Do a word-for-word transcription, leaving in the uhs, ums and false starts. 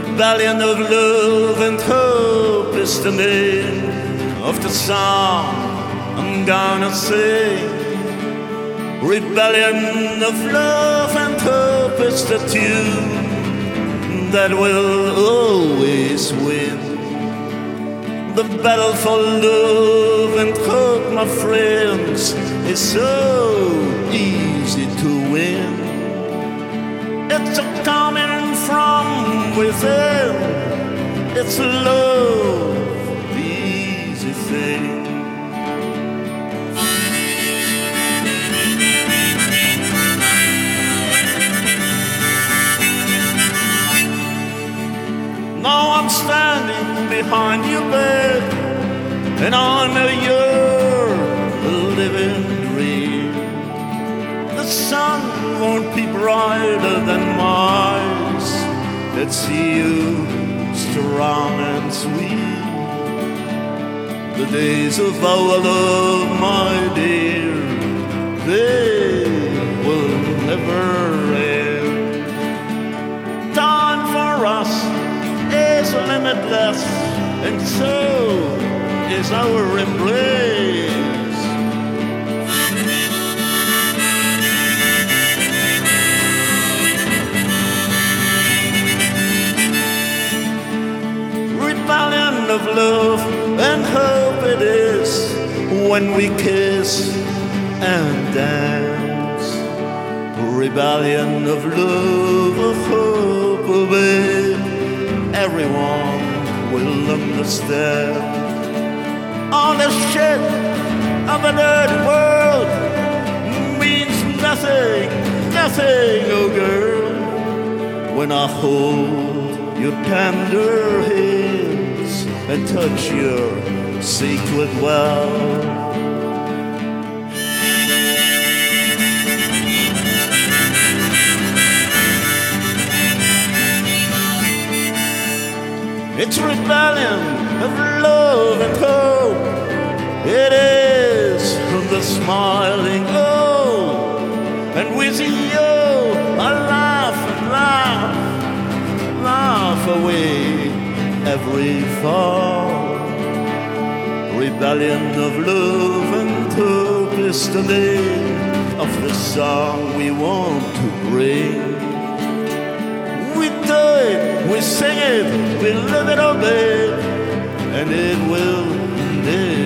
rebellion of love and hope is the name of the song I'm gonna sing. Rebellion of love and hope is the tune that will always win. The battle for love and hope, my friends, is so easy to win. It's a coming from within. It's a love, easy thing. Now I'm standing behind your bed, and I know you're a living dream. The sun won't be brighter than mine. Let's see you strong and sweet. The days of our love, my dear, they will never end. Time for us is limitless, and so is our embrace. Rebellion of love and hope it is when we kiss and dance. Rebellion of love, of hope, of it, everyone will understand. All this shit of an earth world means nothing, nothing, oh girl, when I hold your tender hands and touch your sacred well. It's rebellion of love and hope. It is the smiling oh, and with you I laugh and laugh, laugh away every fall. Rebellion of love and hope is the name of the song we want to bring. We do it, we sing it, we live it, obey, and it will live.